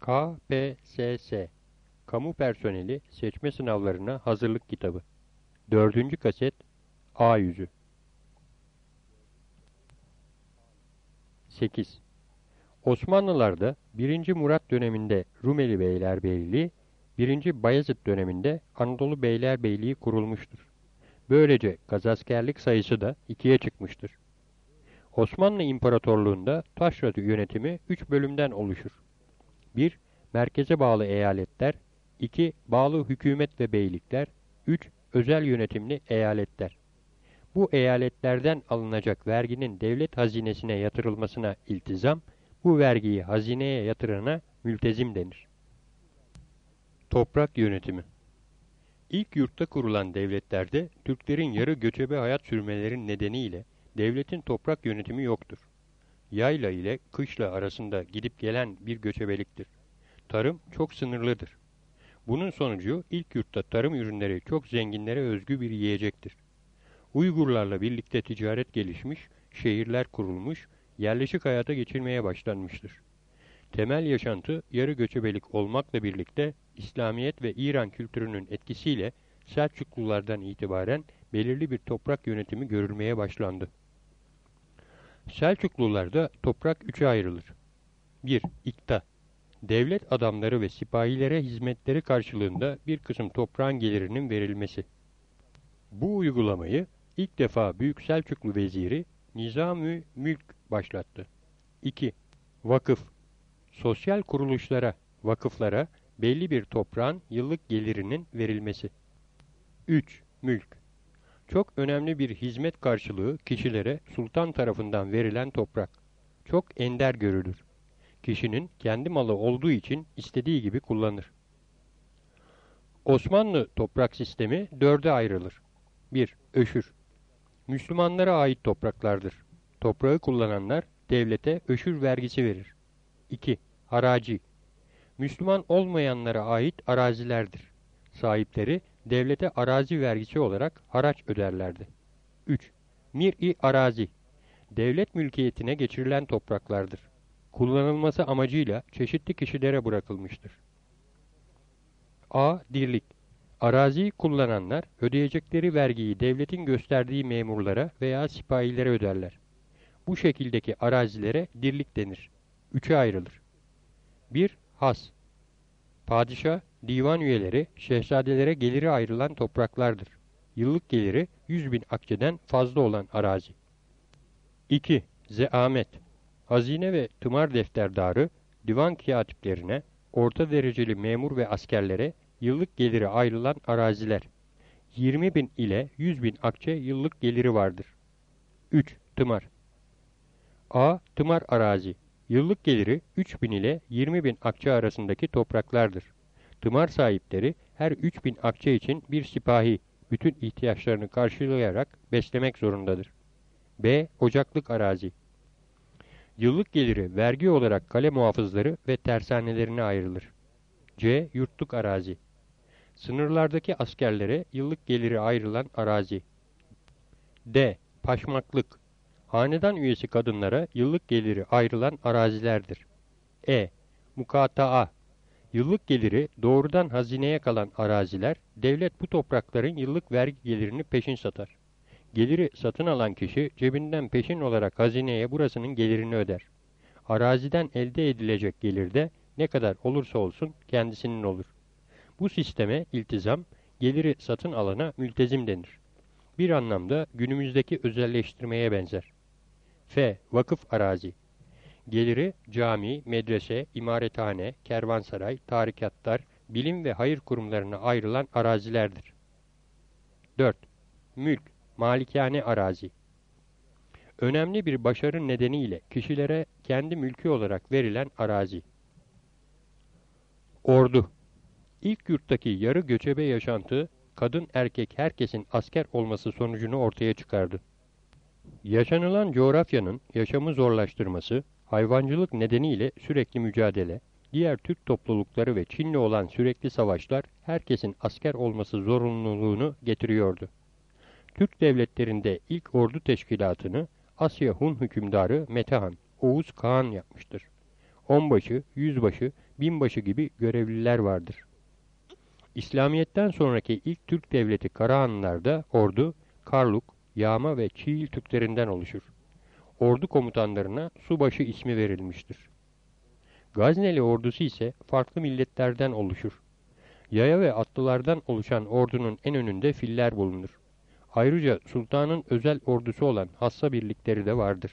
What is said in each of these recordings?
KPSS Kamu Personeli Seçme Sınavlarına Hazırlık Kitabı 4. Kaset A Yüzü 8. Osmanlılar'da 1. Murat döneminde Rumeli Beylerbeyliği, 1. Bayezid döneminde Anadolu Beylerbeyliği kurulmuştur. Böylece gazaskerlik sayısı da 2'ye çıkmıştır. Osmanlı İmparatorluğu'nda taşra yönetimi 3 bölümden oluşur. 1. Merkeze bağlı eyaletler, 2. Bağlı hükümet ve beylikler, 3. Özel yönetimli eyaletler. Bu eyaletlerden alınacak verginin devlet hazinesine yatırılmasına iltizam, bu vergiyi hazineye yatırana mültezim denir. Toprak yönetimi. İlk yurtta kurulan devletlerde Türklerin yarı göçebe hayat sürmeleri nedeniyle devletin toprak yönetimi yoktur. Yayla ile kışla arasında gidip gelen bir göçebeliktir. Tarım çok sınırlıdır. Bunun sonucu ilk yurtta tarım ürünleri çok zenginlere özgü bir yiyecektir. Uygurlarla birlikte ticaret gelişmiş, şehirler kurulmuş, yerleşik hayata geçirmeye başlanmıştır. Temel yaşantı yarı göçebelik olmakla birlikte İslamiyet ve İran kültürünün etkisiyle Selçuklulardan itibaren belirli bir toprak yönetimi görülmeye başlandı. Selçuklularda toprak üçe ayrılır. 1. İkta. Devlet adamları ve sipahilere hizmetleri karşılığında bir kısım toprağın gelirinin verilmesi. Bu uygulamayı ilk defa Büyük Selçuklu Veziri Nizam-ı Mülk başlattı. 2. Vakıf. Sosyal kuruluşlara, vakıflara belli bir toprağın yıllık gelirinin verilmesi. 3. Mülk. Çok önemli bir hizmet karşılığı kişilere sultan tarafından verilen toprak. Çok ender görülür. Kişinin kendi malı olduğu için istediği gibi kullanır. Osmanlı toprak sistemi 4'e ayrılır. 1. Öşür. Müslümanlara ait topraklardır. Toprağı kullananlar devlete öşür vergisi verir. 2. Haraci. Müslüman olmayanlara ait arazilerdir. Sahipleri devlete arazi vergisi olarak haraç öderlerdi. 3. Mir-i arazi. Devlet mülkiyetine geçirilen topraklardır. Kullanılması amacıyla çeşitli kişilere bırakılmıştır. A. Dirlik. Araziyi kullananlar ödeyecekleri vergiyi devletin gösterdiği memurlara veya sipahilere öderler. Bu şekildeki arazilere dirlik denir. 3'e ayrılır. 1. Has. Padişah, divan üyeleri, şehzadelere geliri ayrılan topraklardır. Yıllık geliri 100.000 akçeden fazla olan arazi. 2. Zeamet. Hazine ve tımar defterdarı, divan katiplerine, orta dereceli memur ve askerlere yıllık geliri ayrılan araziler. 20.000 ile 100.000 akçe yıllık geliri vardır. 3. Tımar. A. Tımar arazi. Yıllık geliri 3.000 ile 20.000 akçe arasındaki topraklardır. Tımar sahipleri her 3.000 akçe için bir sipahi bütün ihtiyaçlarını karşılayarak beslemek zorundadır. B. Ocaklık arazi. Yıllık geliri vergi olarak kale muhafızları ve tersanelerine ayrılır. C. Yurtluk arazi. Sınırlardaki askerlere yıllık geliri ayrılan arazi. D. Paşmaklık. Hanedan üyesi kadınlara yıllık geliri ayrılan arazilerdir. E. Mukataa. Yıllık geliri doğrudan hazineye kalan araziler, devlet bu toprakların yıllık vergi gelirini peşin satar. Geliri satın alan kişi cebinden peşin olarak hazineye burasının gelirini öder. Araziden elde edilecek gelir de ne kadar olursa olsun kendisinin olur. Bu sisteme iltizam, geliri satın alana mültezim denir. Bir anlamda günümüzdeki özelleştirmeye benzer. F. Vakıf arazi. Geliri cami, medrese, imarethane, kervansaray, tarikatlar, bilim ve hayır kurumlarına ayrılan arazilerdir. 4. Mülk, malikane arazi. Önemli bir başarı nedeniyle kişilere kendi mülkü olarak verilen arazi. Ordu. İlk yurttaki yarı göçebe yaşantı, kadın erkek herkesin asker olması sonucunu ortaya çıkardı. Yaşanılan coğrafyanın yaşamı zorlaştırması, hayvancılık nedeniyle sürekli mücadele, diğer Türk toplulukları ve Çin'le olan sürekli savaşlar herkesin asker olması zorunluluğunu getiriyordu. Türk devletlerinde ilk ordu teşkilatını Asya Hun hükümdarı Metehan, Oğuz Kağan yapmıştır. Onbaşı, yüzbaşı, binbaşı gibi görevliler vardır. İslamiyet'ten sonraki ilk Türk devleti Karahanlılar'da ordu, Karluk, Yağma ve Çiğil Türklerinden oluşur. Ordu komutanlarına subaşı ismi verilmiştir. Gazneli ordusu ise farklı milletlerden oluşur. Yaya ve atlılardan oluşan ordunun en önünde filler bulunur. Ayrıca sultanın özel ordusu olan hassa birlikleri de vardır.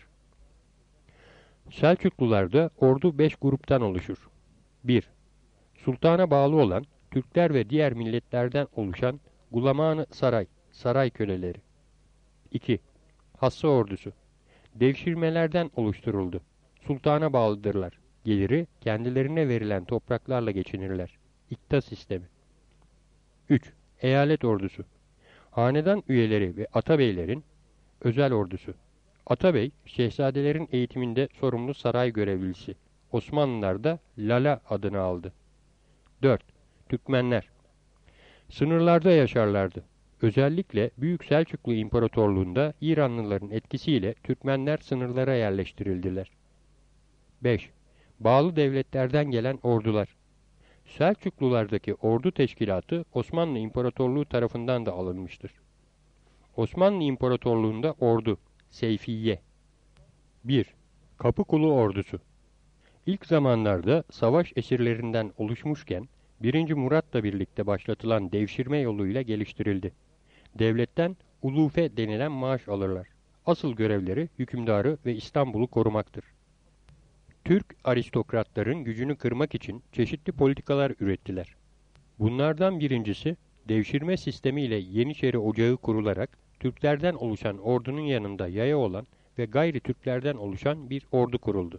Selçuklularda ordu 5 gruptan oluşur. 1. Sultana bağlı olan Türkler ve diğer milletlerden oluşan Gulaman-ı Saray, saray köleleri. 2. Hassa ordusu. Devşirmelerden oluşturuldu. Sultana bağlıdırlar. Geliri kendilerine verilen topraklarla geçinirler. İkta sistemi. 3. Eyalet ordusu. Hanedan üyeleri ve atabeylerin özel ordusu. Atabey, şehzadelerin eğitiminde sorumlu saray görevlisi. Osmanlılar da Lala adını aldı. 4. Türkmenler. Sınırlarda yaşarlardı. Özellikle Büyük Selçuklu İmparatorluğu'nda İranlıların etkisiyle Türkmenler sınırlara yerleştirildiler. 5. Bağlı devletlerden gelen ordular. Selçuklulardaki ordu teşkilatı Osmanlı İmparatorluğu tarafından da alınmıştır. Osmanlı İmparatorluğu'nda ordu, Seyfiye. 1. Kapıkulu Ordusu. İlk zamanlarda savaş esirlerinden oluşmuşken 1. Murat'la birlikte başlatılan devşirme yoluyla geliştirildi. Devletten ulufe denilen maaş alırlar. Asıl görevleri hükümdarı ve İstanbul'u korumaktır. Türk aristokratların gücünü kırmak için çeşitli politikalar ürettiler. Bunlardan birincisi, devşirme sistemiyle Yeniçeri Ocağı kurularak Türklerden oluşan ordunun yanında yaya olan ve gayri Türklerden oluşan bir ordu kuruldu.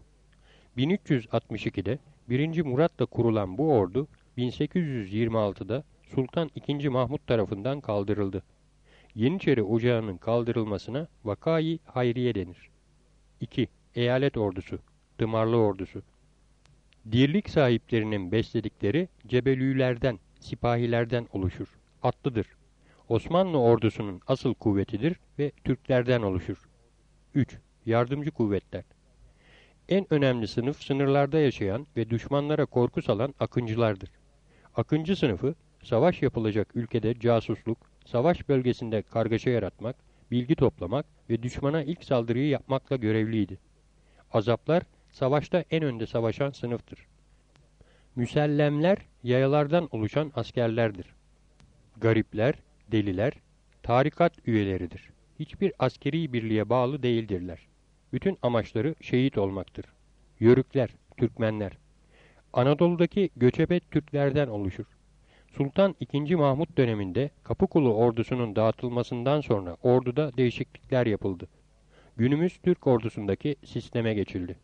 1362'de 1. Murat'la kurulan bu ordu 1826'da Sultan II. Mahmut tarafından kaldırıldı. Yeniçeri Ocağı'nın kaldırılmasına Vakai Hayriye denir. 2. Eyalet ordusu, Dımarlı ordusu. Dirlik sahiplerinin besledikleri Cebelülerden, sipahilerden oluşur. Atlıdır. Osmanlı ordusunun asıl kuvvetidir ve Türklerden oluşur. 3. Yardımcı kuvvetler. En önemli sınıf sınırlarda yaşayan ve düşmanlara korku salan akıncılardır. Akıncı sınıfı, savaş yapılacak ülkede casusluk, savaş bölgesinde kargaşa yaratmak, bilgi toplamak ve düşmana ilk saldırıyı yapmakla görevliydi. Azaplar, savaşta en önde savaşan sınıftır. Müsellemler, yayalardan oluşan askerlerdir. Garipler, deliler, tarikat üyeleridir. Hiçbir askeri birliğe bağlı değildirler. Bütün amaçları şehit olmaktır. Yörükler, Türkmenler. Anadolu'daki göçebe Türklerden oluşur. Sultan II. Mahmut döneminde Kapıkulu ordusunun dağıtılmasından sonra orduda değişiklikler yapıldı. Günümüz Türk ordusundaki sisteme geçildi.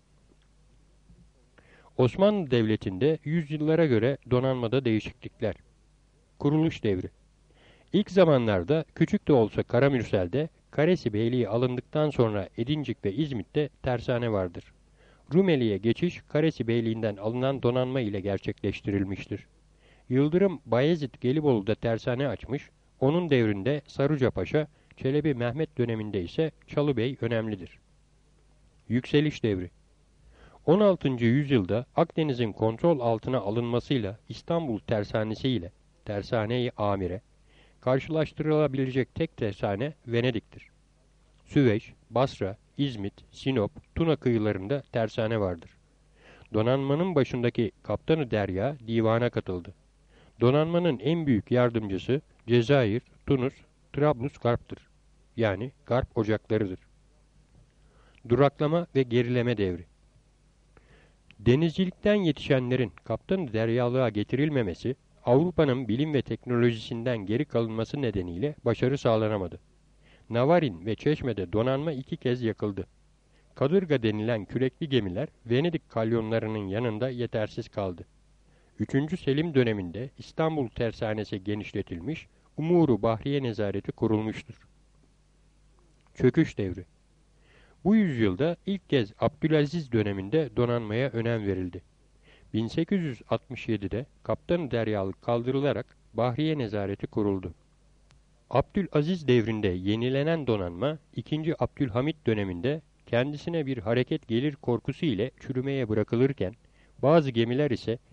Osmanlı Devleti'nde yüzyıllara göre donanmada değişiklikler. Kuruluş devri. İlk zamanlarda küçük de olsa Karamürsel'de Karesi Beyliği alındıktan sonra Edincik ve İzmit'te tersane vardır. Rumeli'ye geçiş Karesi Beyliği'nden alınan donanma ile gerçekleştirilmiştir. Yıldırım Bayezid Gelibolu'da tersane açmış, onun devrinde Saruca Paşa, Çelebi Mehmet döneminde ise Çalıbey önemlidir. Yükseliş devri. 16. yüzyılda Akdeniz'in kontrol altına alınmasıyla İstanbul tersanesi ile Tersane-i Amire, karşılaştırılabilecek tek tersane Venedik'tir. Süveyş, Basra, İzmit, Sinop, Tuna kıyılarında tersane vardır. Donanmanın başındaki Kaptanı Derya divana katıldı. Donanmanın en büyük yardımcısı Cezayir, Tunus, Trablusgarp'tır. Yani Garp ocaklarıdır. Duraklama ve gerileme devri. Denizcilikten yetişenlerin Kaptanı Deryalığa getirilmemesi, Avrupa'nın bilim ve teknolojisinden geri kalınması nedeniyle başarı sağlanamadı. Navarin ve Çeşme'de donanma 2 kez yakıldı. Kadırga denilen kürekli gemiler Venedik kalyonlarının yanında yetersiz kaldı. 3. Selim döneminde İstanbul tersanesi genişletilmiş, Umuru Bahriye Nezareti kurulmuştur. Çöküş devri. Bu yüzyılda ilk kez Abdülaziz döneminde donanmaya önem verildi. 1867'de Kaptan-ı Deryalık kaldırılarak Bahriye Nezareti kuruldu. Abdülaziz devrinde yenilenen donanma 2. Abdülhamit döneminde kendisine bir hareket gelir korkusu ile çürümeye bırakılırken bazı gemiler ise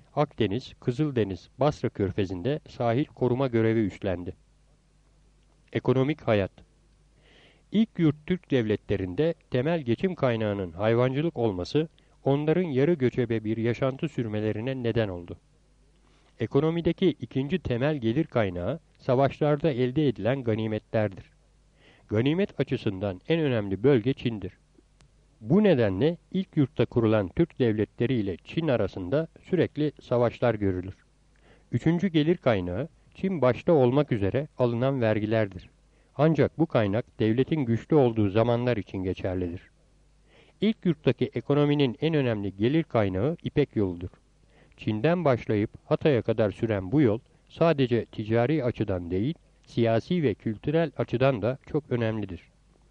Akdeniz, Kızıldeniz, Basra Körfezi'nde sahil koruma görevi üstlendi. Ekonomik hayat. İlk yurt Türk devletlerinde temel geçim kaynağının hayvancılık olması, onların yarı göçebe bir yaşantı sürmelerine neden oldu. Ekonomideki ikinci temel gelir kaynağı, savaşlarda elde edilen ganimetlerdir. Ganimet açısından en önemli bölge Çin'dir. Bu nedenle ilk yurtta kurulan Türk devletleri ile Çin arasında sürekli savaşlar görülür. Üçüncü gelir kaynağı, Çin başta olmak üzere alınan vergilerdir. Ancak bu kaynak devletin güçlü olduğu zamanlar için geçerlidir. İlk yurttaki ekonominin en önemli gelir kaynağı İpek yoludur. Çin'den başlayıp Hatay'a kadar süren bu yol sadece ticari açıdan değil, siyasi ve kültürel açıdan da çok önemlidir.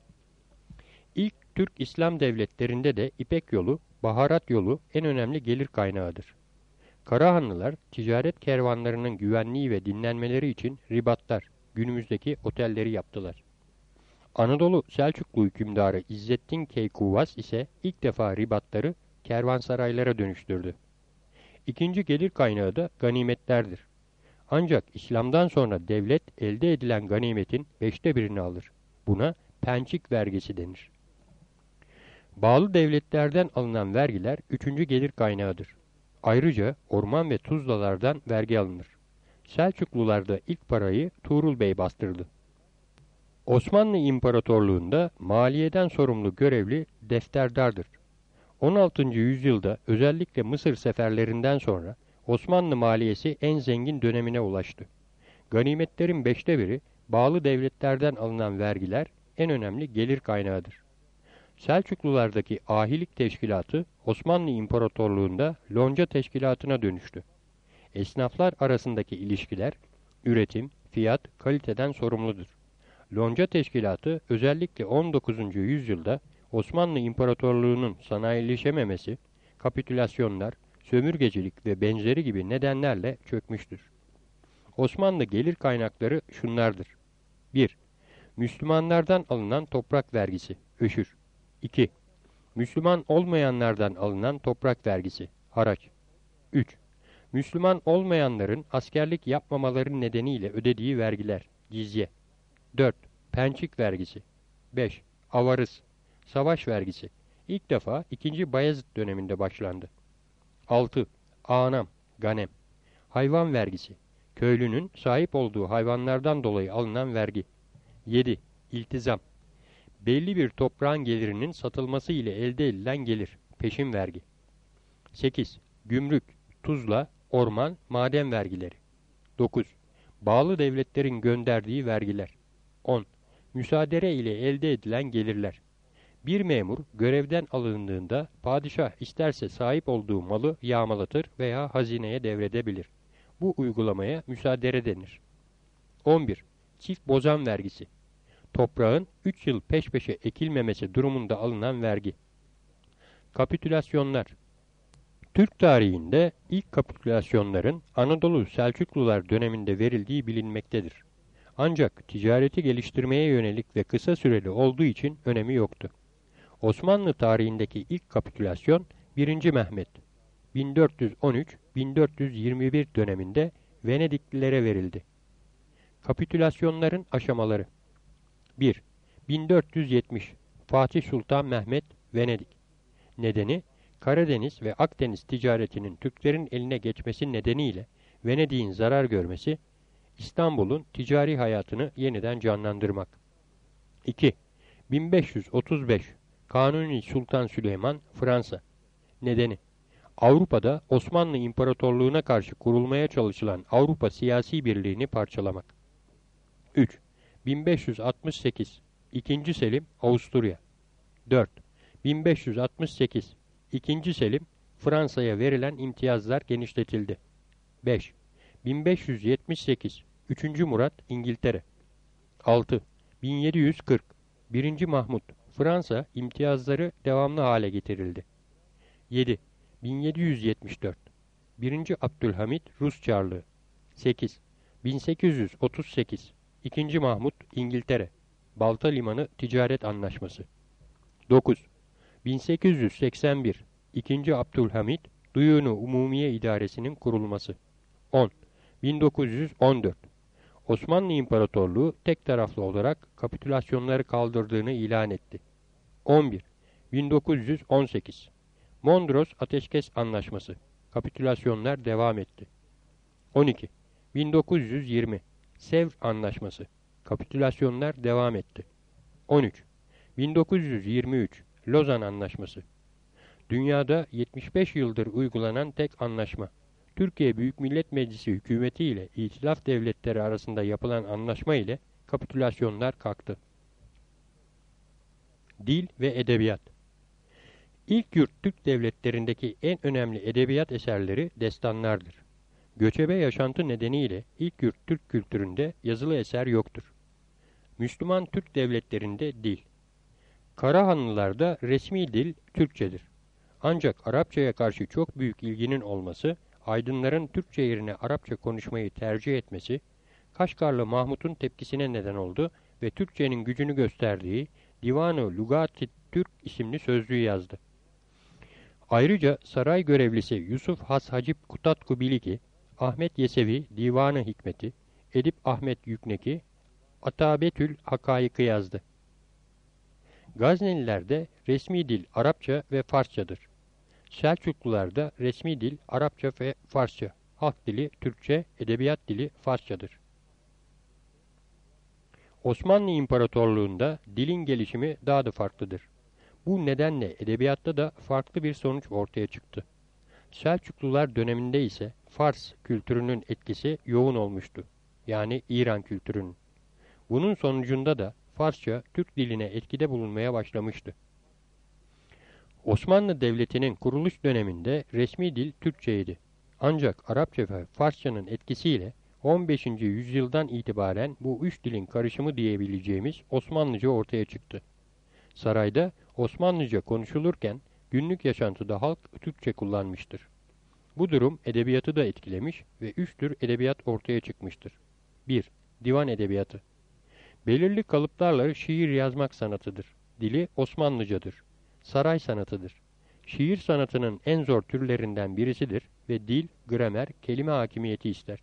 İlk Türk İslam devletlerinde de İpek yolu, baharat yolu en önemli gelir kaynağıdır. Karahanlılar ticaret kervanlarının güvenliği ve dinlenmeleri için ribatlar, günümüzdeki otelleri yaptılar. Anadolu Selçuklu hükümdarı İzzettin Keykuvas ise ilk defa ribatları kervansaraylara dönüştürdü. İkinci gelir kaynağı da ganimetlerdir. Ancak İslam'dan sonra devlet elde edilen ganimetin 1/5'ini alır. Buna pençik vergisi denir. Bağlı devletlerden alınan vergiler üçüncü gelir kaynağıdır. Ayrıca orman ve tuzlalardan vergi alınır. Selçuklularda ilk parayı Tuğrul Bey bastırdı. Osmanlı İmparatorluğu'nda maliyeden sorumlu görevli defterdardır. 16. yüzyılda özellikle Mısır seferlerinden sonra Osmanlı maliyesi en zengin dönemine ulaştı. Ganimetlerin 1/5'i bağlı devletlerden alınan vergiler en önemli gelir kaynağıdır. Selçuklulardaki ahilik teşkilatı Osmanlı İmparatorluğu'nda lonca teşkilatına dönüştü. Esnaflar arasındaki ilişkiler, üretim, fiyat, kaliteden sorumludur. Lonca teşkilatı özellikle 19. yüzyılda Osmanlı İmparatorluğu'nun sanayileşememesi, kapitülasyonlar, sömürgecilik ve benzeri gibi nedenlerle çökmüştür. Osmanlı gelir kaynakları şunlardır. 1. Müslümanlardan alınan toprak vergisi, öşür. 2. Müslüman olmayanlardan alınan toprak vergisi, haraç. 3. Müslüman olmayanların askerlik yapmamaları nedeniyle ödediği vergiler, cizye. 4. Pençik vergisi. 5. Avarız, savaş vergisi. İlk defa 2. Bayezid döneminde başlandı. 6. Anam, ganem. Hayvan vergisi. Köylünün sahip olduğu hayvanlardan dolayı alınan vergi. 7. İltizam. Belli bir toprağın gelirinin satılması ile elde edilen gelir, peşin vergi. 8. Gümrük, tuzla, orman, maden vergileri. 9. Bağlı devletlerin gönderdiği vergiler. 10. Müsaadere ile elde edilen gelirler. Bir memur görevden alındığında padişah isterse sahip olduğu malı yağmalatır veya hazineye devredebilir. Bu uygulamaya müsaadere denir. 11. Çift bozan vergisi. Toprağın 3 yıl peş peşe ekilmemesi durumunda alınan vergi. Kapitülasyonlar. Türk tarihinde ilk kapitülasyonların Anadolu Selçuklular döneminde verildiği bilinmektedir. Ancak ticareti geliştirmeye yönelik ve kısa süreli olduğu için önemi yoktu. Osmanlı tarihindeki ilk kapitülasyon 1. Mehmet 1413-1421 döneminde Venediklilere verildi. Kapitülasyonların aşamaları. 1. 1470 Fatih Sultan Mehmet, Venedik. Nedeni, Karadeniz ve Akdeniz ticaretinin Türklerin eline geçmesi nedeniyle Venedik'in zarar görmesi, İstanbul'un ticari hayatını yeniden canlandırmak. 2. 1535 Kanuni Sultan Süleyman, Fransa. Nedeni, Avrupa'da Osmanlı İmparatorluğu'na karşı kurulmaya çalışılan Avrupa siyasi birliğini parçalamak. 3. 1568 II. Selim, Avusturya. 4. 1568 II. Selim, Fransa'ya verilen imtiyazlar genişletildi. 5. 1578 3. Murat, İngiltere. 6. 1740 1. Mahmut, Fransa imtiyazları devamlı hale getirildi. 7. 1774 1. Abdülhamit, Rus Çarlığı. 8. 1838 2. Mahmut, İngiltere. Balta Limanı Ticaret Anlaşması. 9. 1881 2. Abdülhamit, Duyunu Umumiye İdaresi'nin kurulması. 10. 1914. Osmanlı İmparatorluğu tek taraflı olarak kapitülasyonları kaldırdığını ilan etti. 11. 1918. Mondros Ateşkes Anlaşması. Kapitülasyonlar devam etti. 12. 1920. Sevr Anlaşması. Kapitülasyonlar devam etti. 13. 1923. Lozan Anlaşması. Dünyada 75 yıldır uygulanan tek anlaşma. Türkiye Büyük Millet Meclisi hükümeti ile İtilaf Devletleri arasında yapılan anlaşma ile kapitülasyonlar kalktı. Dil ve Edebiyat. İlk yurt Türk devletlerindeki en önemli edebiyat eserleri destanlardır. Göçebe yaşantı nedeniyle ilk yurt Türk kültüründe yazılı eser yoktur. Müslüman Türk devletlerinde dil. Karahanlılarda resmi dil Türkçedir. Ancak Arapçaya karşı çok büyük ilginin olması, aydınların Türkçe yerine Arapça konuşmayı tercih etmesi, Kaşgarlı Mahmut'un tepkisine neden oldu ve Türkçenin gücünü gösterdiği Divan-ı Lugât-ı Türk isimli sözlüğü yazdı. Ayrıca saray görevlisi Yusuf Has Hacip Kutatku Biligi, Ahmet Yesevi Divan-ı Hikmeti, Edip Ahmet Yükneki, Atabetül Hakâik'ı yazdı. Gaznelilerde resmi dil Arapça ve Farsçadır. Selçuklularda resmi dil Arapça ve Farsça, halk dili Türkçe, edebiyat dili Farsçadır. Osmanlı İmparatorluğu'nda dilin gelişimi daha da farklıdır. Bu nedenle edebiyatta da farklı bir sonuç ortaya çıktı. Selçuklular döneminde ise Fars kültürünün etkisi yoğun olmuştu. Yani İran kültürünün. Bunun sonucunda da Farsça Türk diline etkide bulunmaya başlamıştı. Osmanlı Devleti'nin kuruluş döneminde resmi dil Türkçeydi. Ancak Arapça ve Farsçanın etkisiyle 15. yüzyıldan itibaren bu üç dilin karışımı diyebileceğimiz Osmanlıca ortaya çıktı. Sarayda Osmanlıca konuşulurken günlük yaşantıda halk Türkçe kullanmıştır. Bu durum edebiyatı da etkilemiş ve üç tür edebiyat ortaya çıkmıştır. 1. Divan edebiyatı. Belirli kalıplarla şiir yazmak sanatıdır. Dili Osmanlıcadır. Saray sanatıdır. Şiir sanatının en zor türlerinden birisidir ve dil, gramer, kelime hakimiyeti ister.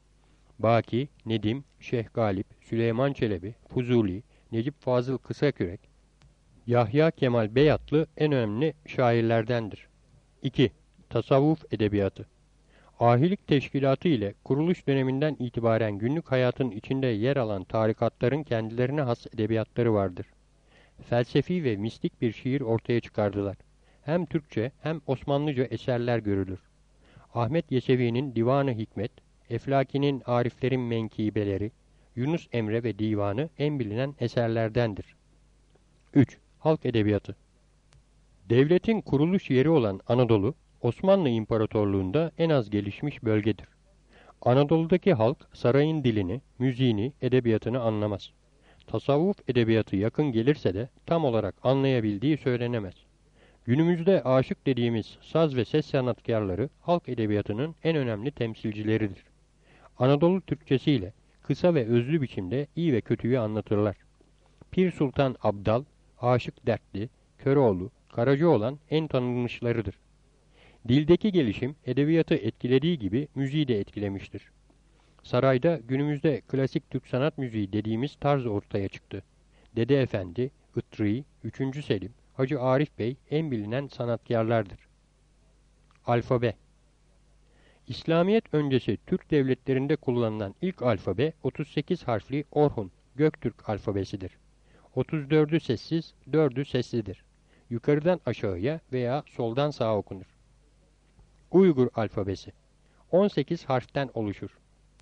Baki, Nedim, Şeyh Galip, Süleyman Çelebi, Fuzuli, Necip Fazıl Kısakürek, Yahya Kemal Beyatlı en önemli şairlerdendir. 2. Tasavvuf edebiyatı. Ahilik teşkilatı ile kuruluş döneminden itibaren günlük hayatın içinde yer alan tarikatların kendilerine has edebiyatları vardır. Felsefi ve mistik bir şiir ortaya çıkardılar. Hem Türkçe hem Osmanlıca eserler görülür. Ahmet Yesevi'nin Divan-ı Hikmet, Eflaki'nin Ariflerin Menkibeleri, Yunus Emre ve Divanı en bilinen eserlerdendir. 3. Halk edebiyatı. Devletin kuruluş yeri olan Anadolu, Osmanlı İmparatorluğu'nda en az gelişmiş bölgedir. Anadolu'daki halk sarayın dilini, müziğini, edebiyatını anlamaz. Tasavvuf edebiyatı yakın gelirse de tam olarak anlayabildiği söylenemez. Günümüzde aşık dediğimiz saz ve ses sanatkarları halk edebiyatının en önemli temsilcileridir. Anadolu Türkçesiyle kısa ve özlü biçimde iyi ve kötüyü anlatırlar. Pir Sultan Abdal, Aşık Dertli, Köroğlu, Karacaoğlan en tanınmışlarıdır. Dildeki gelişim edebiyatı etkilediği gibi müziği de etkilemiştir. Sarayda günümüzde klasik Türk sanat müziği dediğimiz tarz ortaya çıktı. Dede Efendi, Itri, 3. Selim, Hacı Arif Bey en bilinen sanatkarlardır. Alfabe. İslamiyet öncesi Türk devletlerinde kullanılan ilk alfabe 38 harfli Orhun, Göktürk alfabesidir. 34'ü sessiz, 4'ü seslidir. Yukarıdan aşağıya veya soldan sağa okunur. Uygur alfabesi 18 harften oluşur.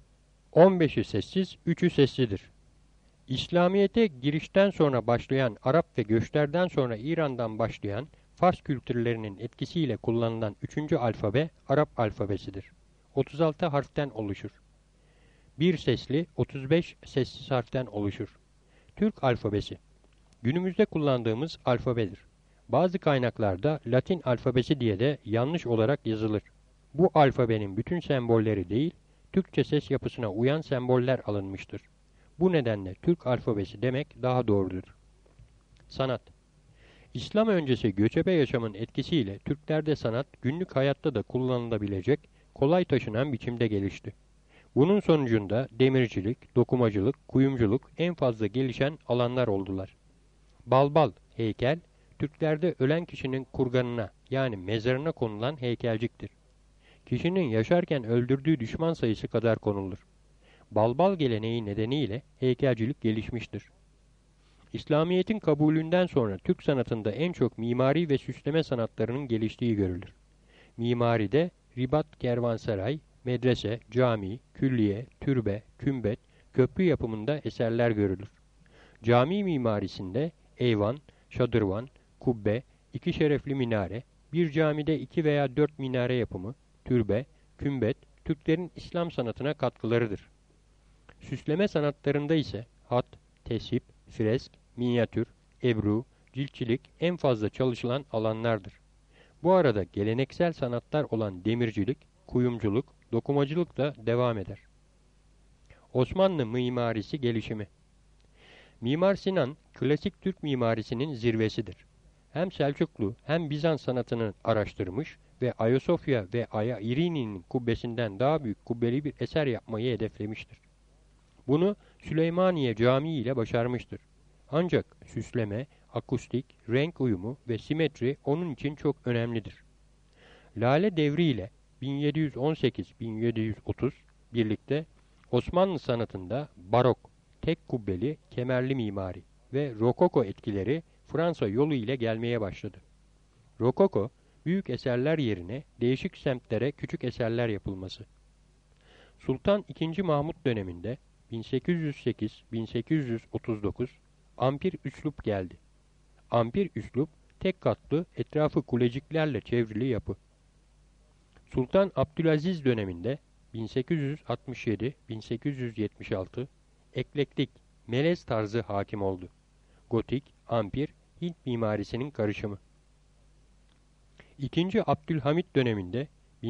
15'i sessiz, 3'ü seslidir. İslamiyet'e girişten sonra başlayan Arap ve göçlerden sonra İran'dan başlayan Fars kültürlerinin etkisiyle kullanılan 3. alfabe Arap alfabesidir. 36 harften oluşur. Bir sesli, 35 sessiz harften oluşur. Türk alfabesi günümüzde kullandığımız alfabedir. Bazı kaynaklarda Latin alfabesi diye de yanlış olarak yazılır. Bu alfabenin bütün sembolleri değil, Türkçe ses yapısına uyan semboller alınmıştır. Bu nedenle Türk alfabesi demek daha doğrudur. Sanat. İslam öncesi göçebe yaşamın etkisiyle Türklerde sanat günlük hayatta da kullanılabilecek, kolay taşınan biçimde gelişti. Bunun sonucunda demircilik, dokumacılık, kuyumculuk en fazla gelişen alanlar oldular. Balbal, heykel, Türklerde ölen kişinin kurganına yani mezarına konulan heykelciktir. Kişinin yaşarken öldürdüğü düşman sayısı kadar konulur. Balbal geleneği nedeniyle heykelcilik gelişmiştir. İslamiyet'in kabulünden sonra Türk sanatında en çok mimari ve süsleme sanatlarının geliştiği görülür. Mimaride ribat, kervansaray, medrese, cami, külliye, türbe, kümbet, köprü yapımında eserler görülür. Cami mimarisinde eyvan, şadırvan, kubbe, iki şerefli minare, bir camide 2 veya 4 minare yapımı, türbe, kümbet, Türklerin İslam sanatına katkılarıdır. Süsleme sanatlarında ise hat, tesip, fresk, minyatür, ebru, ciltçilik en fazla çalışılan alanlardır. Bu arada geleneksel sanatlar olan demircilik, kuyumculuk, dokumacılık da devam eder. Osmanlı mimarisi gelişimi. Mimar Sinan, klasik Türk mimarisinin zirvesidir. Hem Selçuklu hem Bizans sanatını araştırmış ve Ayasofya ve Aya İrini'nin kubbesinden daha büyük kubbeli bir eser yapmayı hedeflemiştir. Bunu Süleymaniye Camii ile başarmıştır. Ancak süsleme, akustik, renk uyumu ve simetri onun için çok önemlidir. Lale Devri ile 1718-1730 birlikte Osmanlı sanatında barok, tek kubbeli, kemerli mimari ve rokoko etkileri Fransa yolu ile gelmeye başladı. Rokoko, büyük eserler yerine değişik semtlere küçük eserler yapılması. Sultan II. Mahmut döneminde 1808-1839 ampir üslup geldi. Ampir üslup tek katlı, etrafı kuleciklerle çevrili yapı. Sultan Abdülaziz döneminde 1867-1876 eklektik, melez tarzı hakim oldu. Gotik, ampir, Hint mimarisinin karışımı. İkinci Abdülhamit döneminde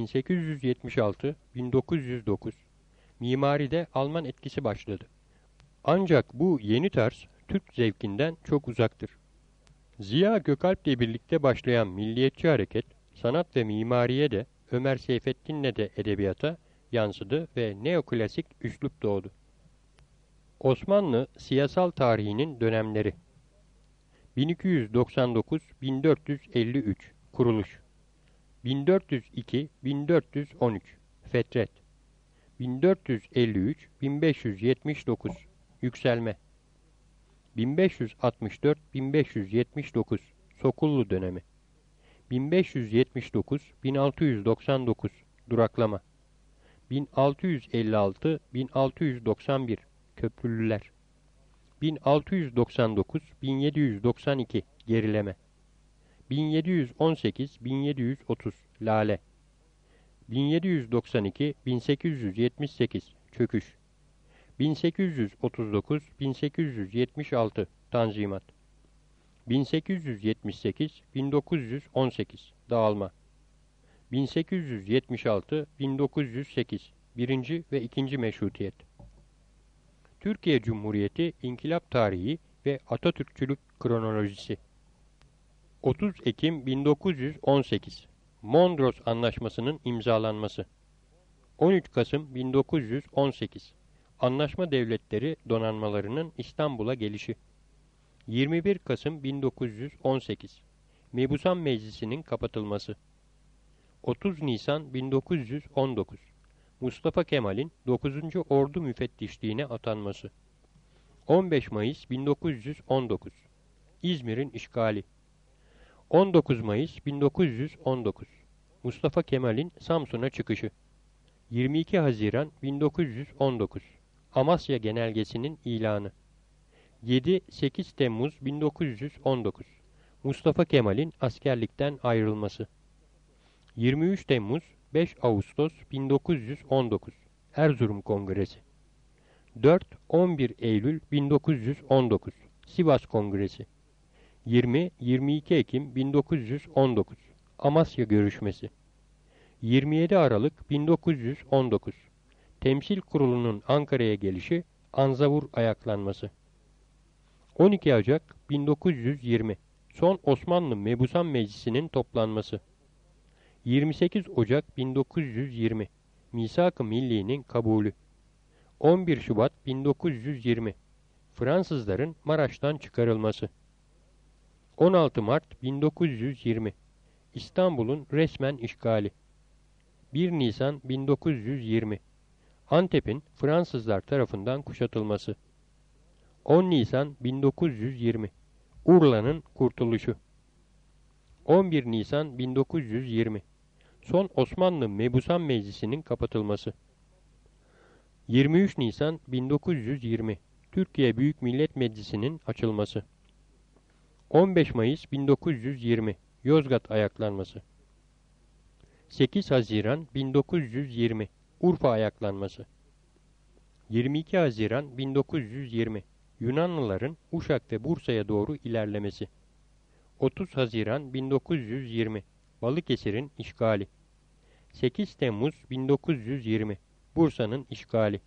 1876-1909 mimaride Alman etkisi başladı. Ancak bu yeni tarz Türk zevkinden çok uzaktır. Ziya Gökalp'le birlikte başlayan milliyetçi hareket, sanat ve mimariye de Ömer Seyfettin'le de edebiyata yansıdı ve neoklasik üslup doğdu. Osmanlı siyasal tarihinin dönemleri 1299-1453 kuruluş 1402-1413 fetret 1453-1579 yükselme 1564-1579 Sokullu dönemi 1579-1699 duraklama 1656-1691 Köprülüler 1699-1792 gerileme 1718-1730 Lale 1792-1878 Çöküş 1839-1876 Tanzimat 1878-1918 Dağılma 1876-1908 Birinci ve İkinci Meşrutiyet Türkiye Cumhuriyeti İnkılap Tarihi ve Atatürkçülük Kronolojisi 30 Ekim 1918 Mondros Anlaşması'nın imzalanması 13 Kasım 1918 Anlaşma Devletleri donanmalarının İstanbul'a gelişi 21 Kasım 1918 Mebusan Meclisi'nin kapatılması 30 Nisan 1919 Mustafa Kemal'in 9. Ordu Müfettişliğine atanması 15 Mayıs 1919 İzmir'in işgali 19 Mayıs 1919 Mustafa Kemal'in Samsun'a çıkışı 22 Haziran 1919 Amasya Genelgesi'nin ilanı 7-8 Temmuz 1919 Mustafa Kemal'in askerlikten ayrılması 23 Temmuz 5 Ağustos 1919 Erzurum Kongresi 4-11 Eylül 1919 Sivas Kongresi 20-22 Ekim 1919 Amasya Görüşmesi 27 Aralık 1919 Temsil Kurulu'nun Ankara'ya gelişi Anzavur ayaklanması 12 Ocak 1920 Son Osmanlı Mebusan Meclisi'nin toplanması. 28 Ocak 1920 Misak-ı Milli'nin kabulü. 11 Şubat 1920 Fransızların Maraş'tan çıkarılması. 16 Mart 1920 İstanbul'un resmen işgali. 1 Nisan 1920 Antep'in Fransızlar tarafından kuşatılması. 10 Nisan 1920 Urla'nın kurtuluşu. 11 Nisan 1920 Son Osmanlı Mebusan Meclisi'nin kapatılması. 23 Nisan 1920 Türkiye Büyük Millet Meclisi'nin açılması. 15 Mayıs 1920 Yozgat ayaklanması. 8 Haziran 1920 Urfa ayaklanması. 22 Haziran 1920 Yunanlıların Uşak ve Bursa'ya doğru ilerlemesi. 30 Haziran 1920 Balıkesir'in işgali. 8 Temmuz 1920 Bursa'nın işgali.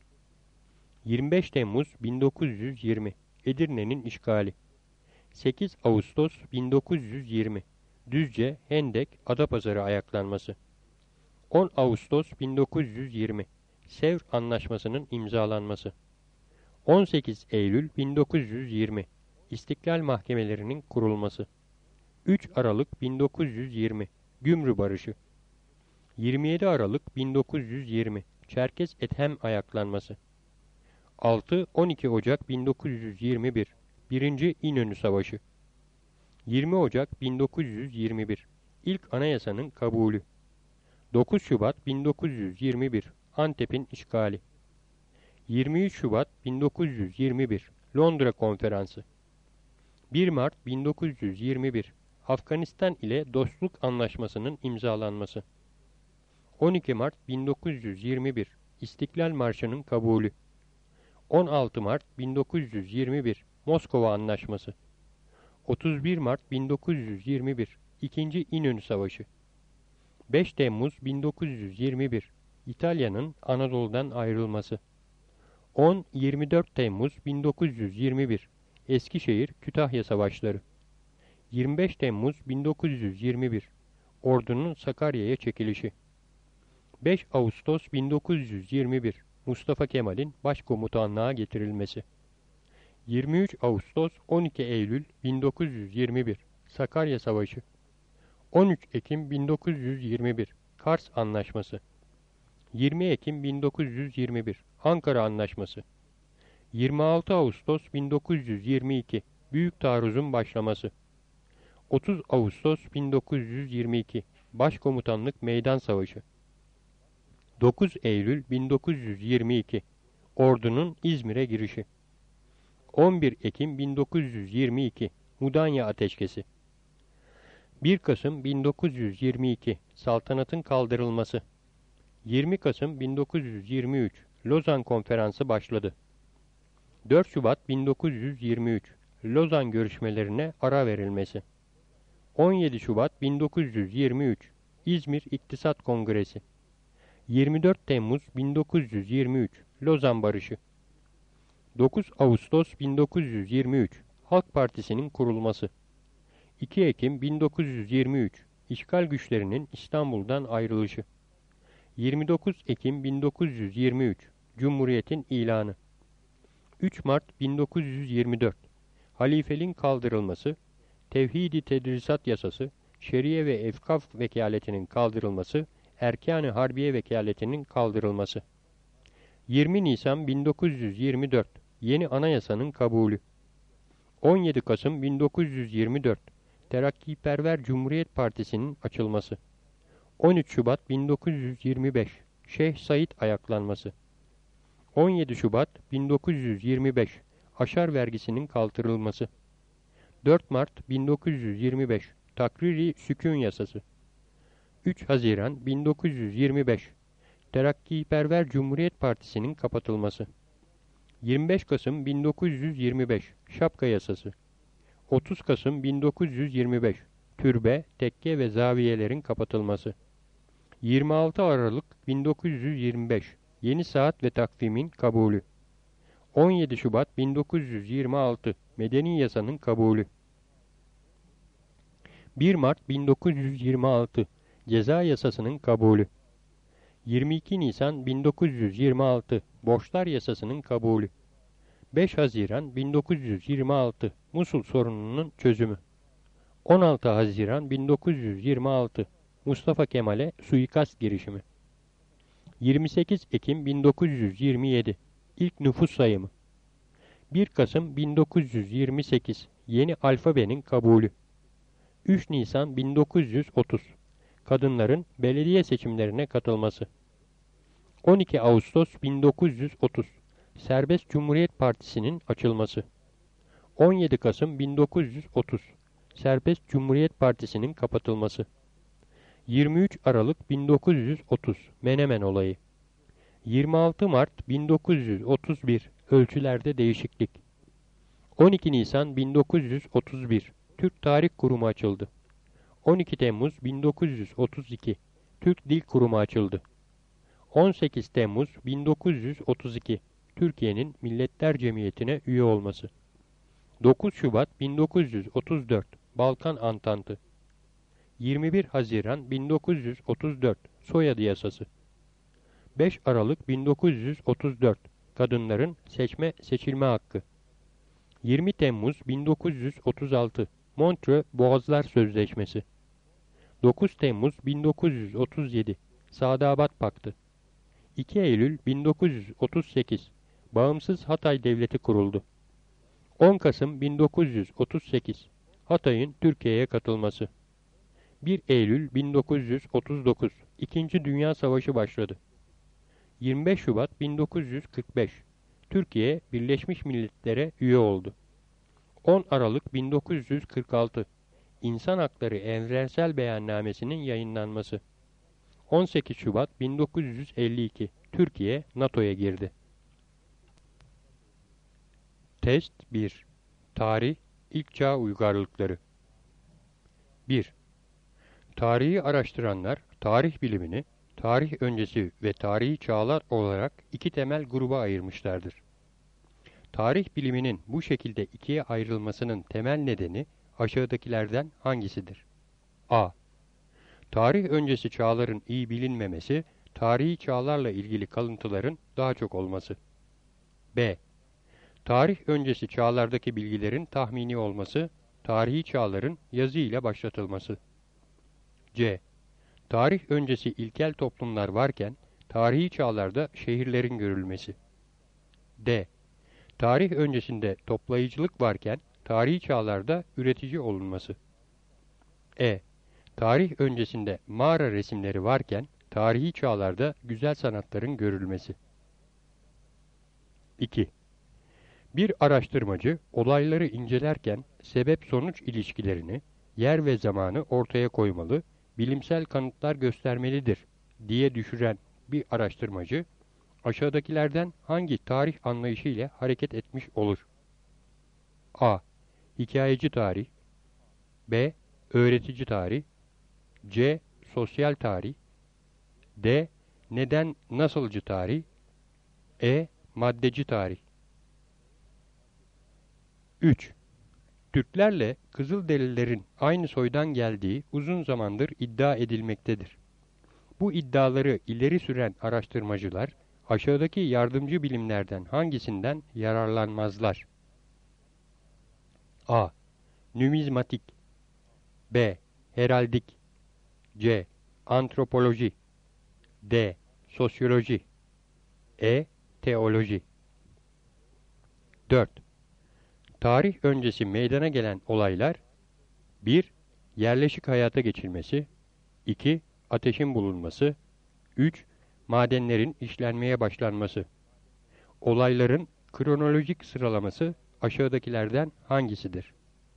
25 Temmuz 1920 Edirne'nin işgali. 8 Ağustos 1920 Düzce, Hendek, Adapazarı ayaklanması. 10 Ağustos 1920 Sevr Anlaşması'nın imzalanması. 18 Eylül 1920 İstiklal Mahkemelerinin kurulması. 3 Aralık 1920 Gümrü Barışı. 27 Aralık 1920 Çerkez Ethem ayaklanması. 6-12 Ocak 1921 1. İnönü Savaşı. 20 Ocak 1921 İlk Anayasanın kabulü. 9 Şubat 1921 Antep'in işgali. 23 Şubat 1921 Londra Konferansı. 1 Mart 1921 Afganistan ile Dostluk Anlaşması'nın imzalanması. 12 Mart 1921 İstiklal Marşı'nın kabulü. 16 Mart 1921 Moskova Anlaşması. 31 Mart 1921 İkinci İnönü Savaşı. 5 Temmuz 1921 İtalya'nın Anadolu'dan ayrılması. 10-24 Temmuz 1921 Eskişehir-Kütahya Savaşları. 25 Temmuz 1921 Ordunun Sakarya'ya çekilişi. 5 Ağustos 1921 Mustafa Kemal'in başkomutanlığa getirilmesi. 23 Ağustos 12 Eylül 1921 Sakarya Savaşı. 13 Ekim 1921 Kars Anlaşması. 20 Ekim 1921 Ankara Anlaşması. 26 Ağustos 1922 Büyük Taarruz'un başlaması. 30 Ağustos 1922 Başkomutanlık Meydan Savaşı. 9 Eylül 1922 Ordunun İzmir'e girişi. 11 Ekim 1922 Mudanya Ateşkesi. 1 Kasım 1922 Saltanatın kaldırılması. 20 Kasım 1923 Lozan Konferansı başladı. 4 Şubat 1923 Lozan görüşmelerine ara verilmesi. 17 Şubat 1923 İzmir İktisat Kongresi. 24 Temmuz 1923 Lozan Barışı. 9 Ağustos 1923 Halk Partisi'nin kurulması. 2 Ekim 1923 İşgal güçlerinin İstanbul'dan ayrılışı. 29 Ekim 1923 Cumhuriyet'in ilanı. 3 Mart 1924 Halifeliğin kaldırılması, Tevhid-i Tedrisat Yasası, Şeriye ve Efkaf Vekaletinin kaldırılması, Erkan-ı Harbiye Vekaletinin kaldırılması. 20 Nisan 1924 Yeni Anayasanın kabulü. 17 Kasım 1924 Terakkiperver Cumhuriyet Partisi'nin açılması. 13 Şubat 1925 Şeyh Said ayaklanması. 17 Şubat 1925 Aşar vergisinin kaldırılması. 4 Mart 1925 Takriri Sükûn Yasası. 3 Haziran 1925 Terakkiperver Cumhuriyet Partisi'nin kapatılması. 25 Kasım 1925 Şapka Yasası. 30 Kasım 1925 Türbe, tekke ve zaviyelerin kapatılması. 26 Aralık 1925 Yeni Saat ve Takvimin kabulü. 17 Şubat 1926 Medeni Yasanın kabulü. 1 Mart 1926 Ceza Yasasının kabulü. 22 Nisan 1926 Borçlar Yasasının kabulü. 5 Haziran 1926 Musul sorununun çözümü. 16 Haziran 1926 Mustafa Kemal'e suikast girişimi. 28 Ekim 1927 İlk nüfus sayımı. 1 Kasım 1928 Yeni alfabenin kabulü. 3 Nisan 1930 Kadınların belediye seçimlerine katılması. 12 Ağustos 1930 Serbest Cumhuriyet Partisi'nin açılması. 17 Kasım 1930 Serbest Cumhuriyet Partisi'nin kapatılması. 23 Aralık 1930 Menemen olayı. 26 Mart 1931 Ölçülerde değişiklik. 12 Nisan 1931 Türk Tarih Kurumu açıldı. 12 Temmuz 1932 Türk Dil Kurumu açıldı. 18 Temmuz 1932 Türkiye'nin Milletler Cemiyeti'ne üye olması. 9 Şubat 1934 Balkan Antantı. 21 Haziran 1934 Soyadı Yasası. 5 Aralık 1934 Kadınların seçme seçilme hakkı. 20 Temmuz 1936 Montreux Boğazlar Sözleşmesi. 9 Temmuz 1937 Sadabat Paktı. 2 Eylül 1938 Bağımsız Hatay Devleti kuruldu. 10 Kasım 1938 Hatay'ın Türkiye'ye katılması. 1 Eylül 1939 İkinci Dünya Savaşı başladı. 25 Şubat 1945 Türkiye Birleşmiş Milletler'e üye oldu. 10 Aralık 1946 İnsan Hakları Evrensel Beyannamesi'nin yayınlanması. 18 Şubat 1952 Türkiye NATO'ya girdi. Test 1 Tarih İlk Çağ Uygarlıkları. 1. Tarihi araştıranlar tarih bilimini tarih öncesi ve tarihi çağlar olarak iki temel gruba ayırmışlardır. Tarih biliminin bu şekilde ikiye ayrılmasının temel nedeni aşağıdakilerden hangisidir? A. Tarih öncesi çağların iyi bilinmemesi, tarihi çağlarla ilgili kalıntıların daha çok olması. B. Tarih öncesi çağlardaki bilgilerin tahmini olması, tarihi çağların yazı ile başlatılması. C. Tarih öncesi ilkel toplumlar varken, tarihi çağlarda şehirlerin görülmesi. D. Tarih öncesinde toplayıcılık varken, tarihi çağlarda üretici olunması. E. Tarih öncesinde mağara resimleri varken, tarihi çağlarda güzel sanatların görülmesi. 2. Bir araştırmacı, olayları incelerken sebep-sonuç ilişkilerini, yer ve zamanı ortaya koymalı, bilimsel kanıtlar göstermelidir diye düşüren bir araştırmacı, aşağıdakilerden hangi tarih anlayışı ile hareket etmiş olur? A. Hikayeci tarih. B. Öğretici tarih. C. Sosyal tarih. D. Neden nasılcı tarih. E. Maddeci tarih. 3. Türklerle Kızılderililerin aynı soydan geldiği uzun zamandır iddia edilmektedir. Bu iddiaları ileri süren araştırmacılar, aşağıdaki yardımcı bilimlerden hangisinden yararlanmazlar? A. Numizmatik. B. Heraldik. C. Antropoloji. D. Sosyoloji. E. Teoloji. 4. Tarih öncesi meydana gelen olaylar 1. Yerleşik hayata geçilmesi 2. Ateşin bulunması 3. Madenlerin işlenmeye başlanması. Olayların kronolojik sıralaması aşağıdakilerden hangisidir?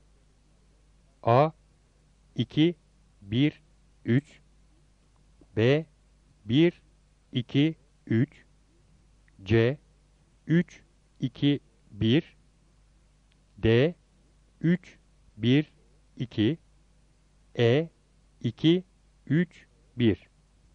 A. 2, 1, 3 B. 1, 2, 3 C. 3, 2, 1 D. 3, 1, 2 E. 2, 3, 1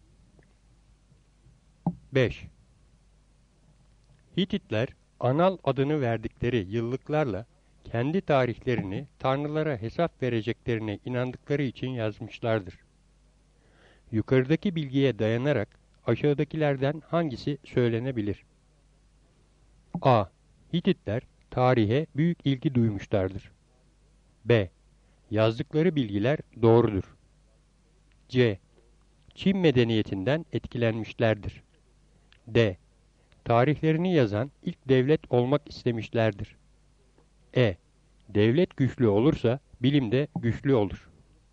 5. Hititler, Anal adını verdikleri yıllıklarla kendi tarihlerini tanrılara hesap vereceklerine inandıkları için yazmışlardır. Yukarıdaki bilgiye dayanarak aşağıdakilerden hangisi söylenebilir? A. Hititler tarihe büyük ilgi duymuşlardır. B. Yazdıkları bilgiler doğrudur. C. Çin medeniyetinden etkilenmişlerdir. D. Tarihlerini yazan ilk devlet olmak istemişlerdir. E. Devlet güçlü olursa bilim de güçlü olur.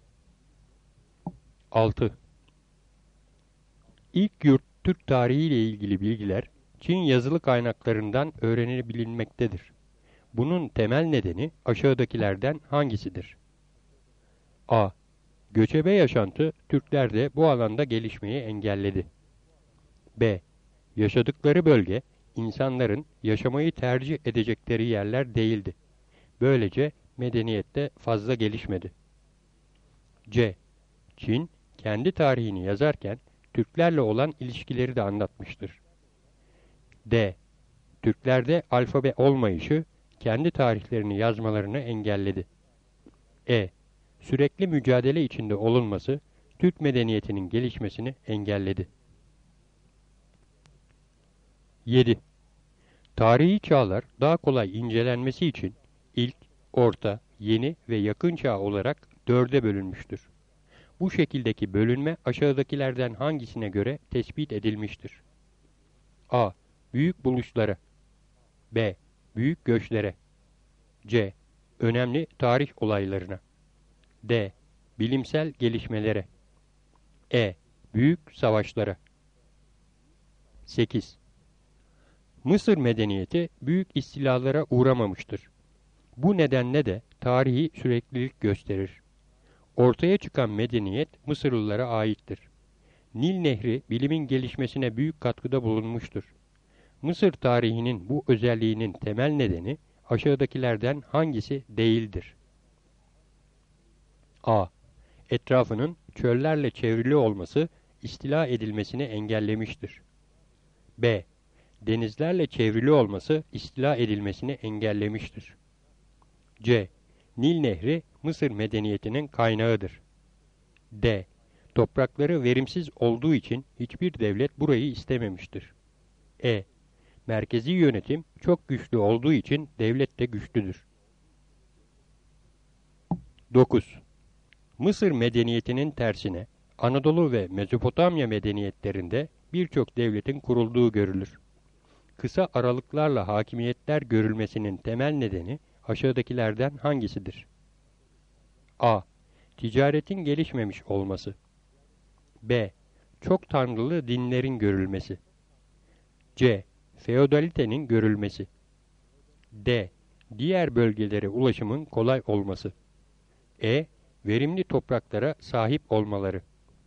6. İlk yurt Türk tarihi ile ilgili bilgiler Çin yazılı kaynaklarından öğrenilebilmektedir. Bunun temel nedeni aşağıdakilerden hangisidir? A. Göçebe yaşantı Türklerde bu alanda gelişmeyi engelledi. B. Yaşadıkları bölge insanların yaşamayı tercih edecekleri yerler değildi. Böylece medeniyette fazla gelişmedi. C. Çin kendi tarihini yazarken Türklerle olan ilişkileri de anlatmıştır. D. Türklerde alfabe olmayışı kendi tarihlerini yazmalarını engelledi. E. Sürekli mücadele içinde olunması Türk medeniyetinin gelişmesini engelledi. 7. Tarihi çağlar daha kolay incelenmesi için ilk, orta, yeni ve yakın çağ olarak 4'e bölünmüştür. Bu şekildeki bölünme aşağıdakilerden hangisine göre tespit edilmiştir? A. Büyük buluşlara. B. Büyük göçlere. C. Önemli tarih olaylarına. D. Bilimsel gelişmelere. E. Büyük savaşlara. 8. Mısır medeniyeti büyük istilalara uğramamıştır. Bu nedenle de tarihi süreklilik gösterir. Ortaya çıkan medeniyet Mısırlılara aittir. Nil Nehri bilimin gelişmesine büyük katkıda bulunmuştur. Mısır tarihinin bu özelliğinin temel nedeni aşağıdakilerden hangisi değildir? A. Etrafının çöllerle çevrili olması istila edilmesini engellemiştir. B. Denizlerle çevrili olması istila edilmesini engellemiştir. C. Nil Nehri Mısır medeniyetinin kaynağıdır. D. Toprakları verimsiz olduğu için hiçbir devlet burayı istememiştir. E. Merkezi yönetim çok güçlü olduğu için devlet de güçlüdür. 9. Mısır medeniyetinin tersine Anadolu ve Mezopotamya medeniyetlerinde birçok devletin kurulduğu görülür. Kısa aralıklarla hakimiyetler görülmesinin temel nedeni aşağıdakilerden hangisidir? A. Ticaretin gelişmemiş olması. B. Çok tanrılı dinlerin görülmesi. C. Feodalitenin görülmesi. D. Diğer bölgelere ulaşımın kolay olması. E. Verimli topraklara sahip olmaları.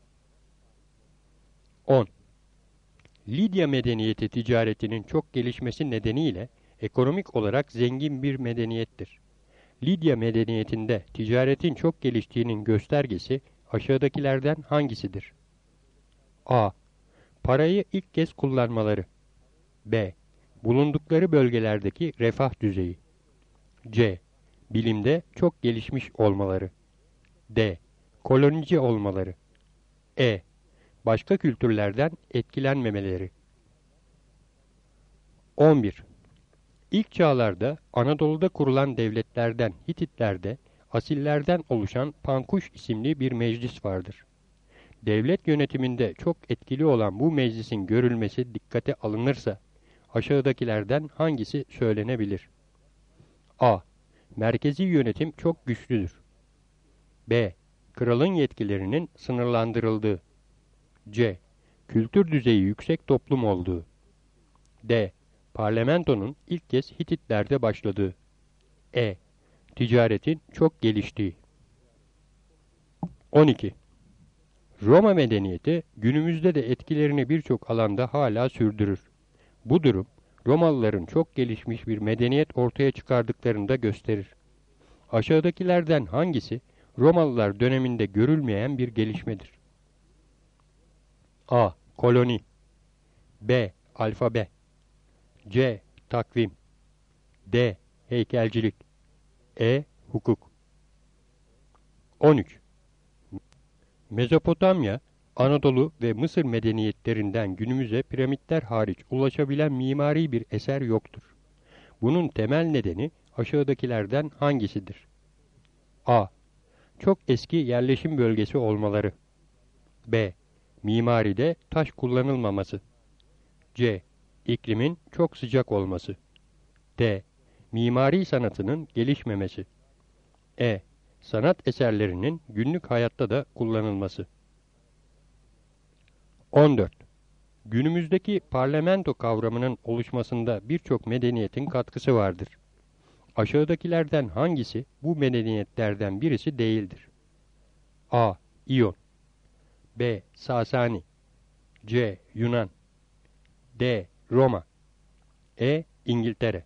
10. Lidya medeniyeti ticaretinin çok gelişmesi nedeniyle ekonomik olarak zengin bir medeniyettir. Lidya medeniyetinde ticaretin çok geliştiğinin göstergesi aşağıdakilerden hangisidir? A. Parayı ilk kez kullanmaları. B. Bulundukları bölgelerdeki refah düzeyi. C. Bilimde çok gelişmiş olmaları. D. Kolonici olmaları. E. Başka kültürlerden etkilenmemeleri. 11. İlk çağlarda Anadolu'da kurulan devletlerden Hititlerde asillerden oluşan Pankuş isimli bir meclis vardır. Devlet yönetiminde çok etkili olan bu meclisin görülmesi dikkate alınırsa aşağıdakilerden hangisi söylenebilir? A. Merkezi yönetim çok güçlüdür. B. Kralın yetkilerinin sınırlandırıldığı. C. Kültür düzeyi yüksek toplum olduğu. D. Parlamentonun ilk kez Hititlerde başladığı. E. Ticaretin çok geliştiği. 12. Roma medeniyeti günümüzde de etkilerini birçok alanda hala sürdürür. Bu durum Romalıların çok gelişmiş bir medeniyet ortaya çıkardıklarını da gösterir. Aşağıdakilerden hangisi Romalılar döneminde görülmeyen bir gelişmedir? A. Koloni. B. Alfabe. C. Takvim. D. Heykelcilik. Hukuk. 13. Mezopotamya, Anadolu ve Mısır medeniyetlerinden günümüze piramitler hariç ulaşabilen mimari bir eser yoktur. Bunun temel nedeni aşağıdakilerden hangisidir? A. Çok eski yerleşim bölgesi olmaları. B. Mimaride taş kullanılmaması. C. İklimin çok sıcak olması. D. Mimari sanatının gelişmemesi. E. Sanat eserlerinin günlük hayatta da kullanılması. 14. Günümüzdeki parlamento kavramının oluşmasında birçok medeniyetin katkısı vardır. Aşağıdakilerden hangisi bu medeniyetlerden birisi değildir? A. İyon. B. Sasani. C. Yunan. D. Roma. E. İngiltere.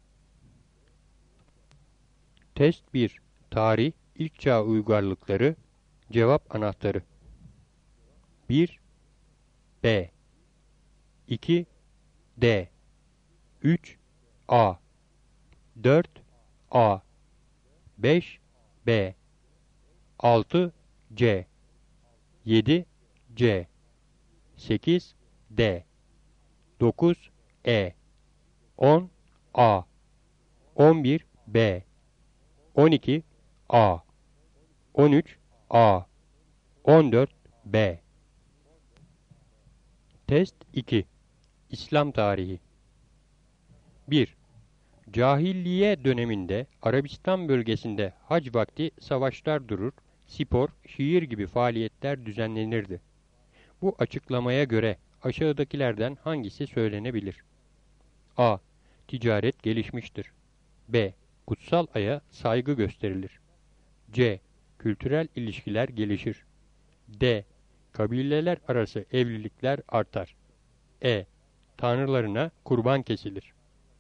Test 1. Tarih, İlk Çağ uygarlıkları, cevap anahtarı. 1. B. 2. D. 3. A. 4. A. 5. B. 6. C. 7. C. 8. D. 9. E. 10. A. 11. B. 12. A. 13. A. 14. B. Test 2. İslam tarihi. 1. Cahilliye döneminde Arabistan bölgesinde hac vakti savaşlar durur, spor, şiir gibi faaliyetler düzenlenirdi. Bu açıklamaya göre aşağıdakilerden hangisi söylenebilir? A. Ticaret gelişmiştir. B. Kutsal aya saygı gösterilir. C. Kültürel ilişkiler gelişir. D. Kabileler arası evlilikler artar. E. Tanrılarına kurban kesilir.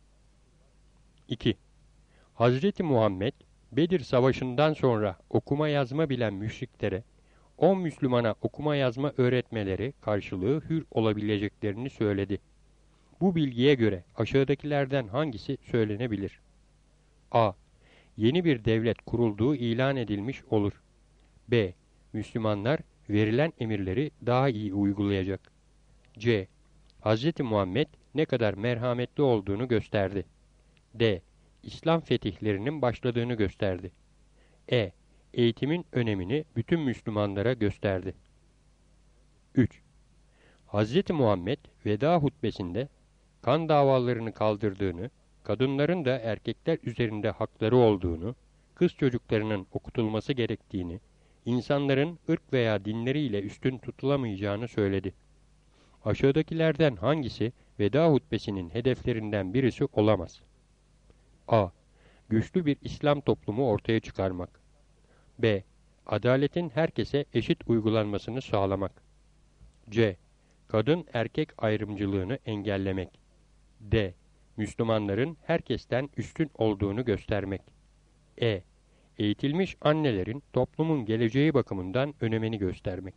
2. Hazreti Muhammed, Bedir Savaşı'ndan sonra okuma yazma bilen müşriklere, 10 Müslümana okuma yazma öğretmeleri karşılığı hür olabileceklerini söyledi. Bu bilgiye göre aşağıdakilerden hangisi söylenebilir? A. Yeni bir devlet kurulduğu ilan edilmiş olur. B. Müslümanlar verilen emirleri daha iyi uygulayacak. C. Hz. Muhammed ne kadar merhametli olduğunu gösterdi. D. İslam fetihlerinin başladığını gösterdi. E. Eğitimin önemini bütün Müslümanlara gösterdi. 3. Hz. Muhammed veda hutbesinde kan davalarını kaldırdığını, kadınların da erkekler üzerinde hakları olduğunu, kız çocuklarının okutulması gerektiğini, insanların ırk veya dinleriyle üstün tutulamayacağını söyledi. Aşağıdakilerden hangisi veda hutbesinin hedeflerinden birisi olamaz? A. Güçlü bir İslam toplumu ortaya çıkarmak. B. Adaletin herkese eşit uygulanmasını sağlamak. C. Kadın erkek ayrımcılığını engellemek. D. Müslümanların herkesten üstün olduğunu göstermek. E. Eğitilmiş annelerin toplumun geleceği bakımından önemini göstermek.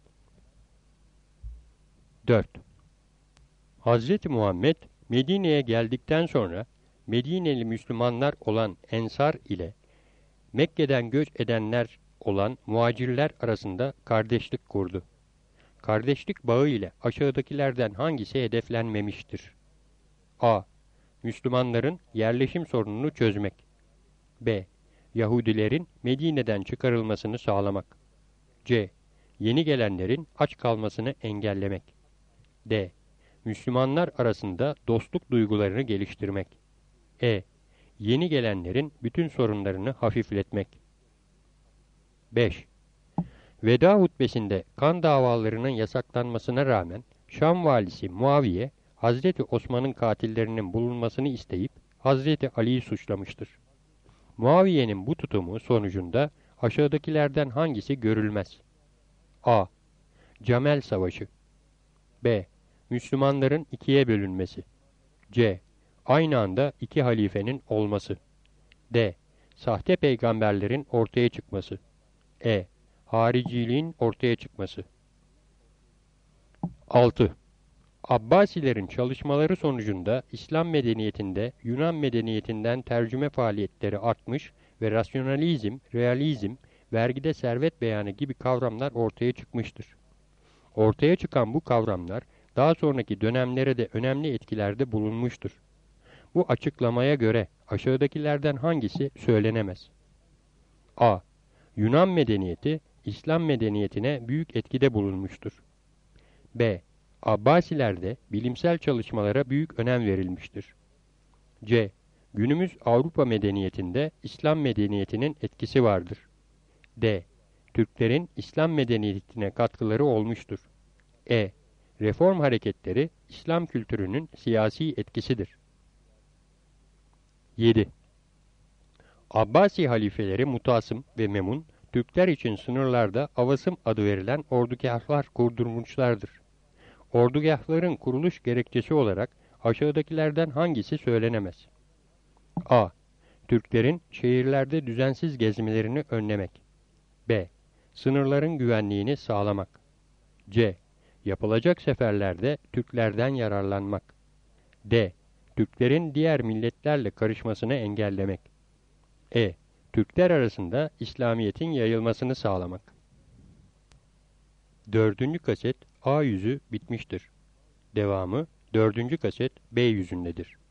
4. Hz. Muhammed Medine'ye geldikten sonra Medineli Müslümanlar olan Ensar ile Mekke'den göç edenler olan muhacirler arasında kardeşlik kurdu. Kardeşlik bağı ile aşağıdakilerden hangisi hedeflenmemiştir? A. Müslümanların yerleşim sorununu çözmek. B. Yahudilerin Medine'den çıkarılmasını sağlamak. C. Yeni gelenlerin aç kalmasını engellemek. D. Müslümanlar arasında dostluk duygularını geliştirmek. E. Yeni gelenlerin bütün sorunlarını hafifletmek. 5. Veda hutbesinde kan davalarının yasaklanmasına rağmen Şam valisi Muaviye, Hazreti Osman'ın katillerinin bulunmasını isteyip Hazreti Ali'yi suçlamıştır. Muaviye'nin bu tutumu sonucunda aşağıdakilerden hangisi görülmez? A. Camel Savaşı. B. Müslümanların ikiye bölünmesi. C. Aynı anda iki halifenin olması. D. Sahte peygamberlerin ortaya çıkması. E. Hariciliğin ortaya çıkması. 6. Abbasilerin çalışmaları sonucunda İslam medeniyetinde Yunan medeniyetinden tercüme faaliyetleri artmış ve rasyonalizm, realizm, vergide servet beyanı gibi kavramlar ortaya çıkmıştır. Ortaya çıkan bu kavramlar daha sonraki dönemlere de önemli etkilerde bulunmuştur. Bu açıklamaya göre aşağıdakilerden hangisi söylenemez? A. Yunan medeniyeti, İslam medeniyetine büyük etkide bulunmuştur. B. Abbasilerde bilimsel çalışmalara büyük önem verilmiştir. C. Günümüz Avrupa medeniyetinde İslam medeniyetinin etkisi vardır. D. Türklerin İslam medeniyetine katkıları olmuştur. E. Reform hareketleri İslam kültürünün siyasi etkisidir. 7. Abbasi halifeleri Mutasım ve Memun, Türkler için sınırlarda Avasım adı verilen ordugahlar kurdurmuşlardır. Ordugahların kuruluş gerekçesi olarak aşağıdakilerden hangisi söylenemez? A. Türklerin şehirlerde düzensiz gezmelerini önlemek. B. Sınırların güvenliğini sağlamak. C. Yapılacak seferlerde Türklerden yararlanmak. D. Türklerin diğer milletlerle karışmasını engellemek. E. Türkler arasında İslamiyet'in yayılmasını sağlamak. 4. kaset A yüzü bitmiştir. Devamı 4. kaset B yüzündedir.